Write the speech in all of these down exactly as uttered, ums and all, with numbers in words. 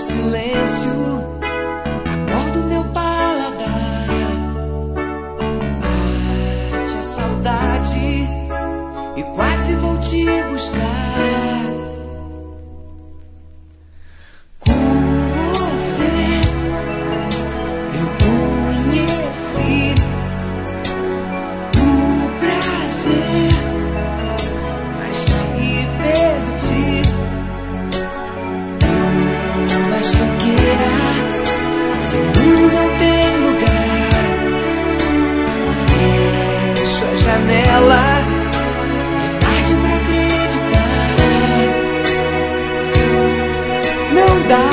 silêncio, acordo meu paladar. Bate a saudade e quase vou te buscar. Com você eu conheci o prazer, mas te perdi. Por mais que eu queira, seu mundo não tem lugar. Fecho a janela, é tarde pra acreditar. Não dá.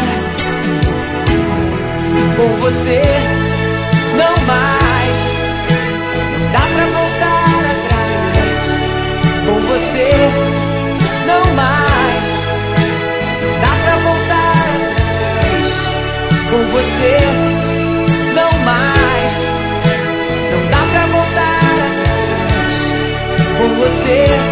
Com você, não mais. Não dá pra voltar atrás. Com você, não mais. Não dá pra voltar atrás. Com você, não mais. Não dá pra voltar atrás. Com você.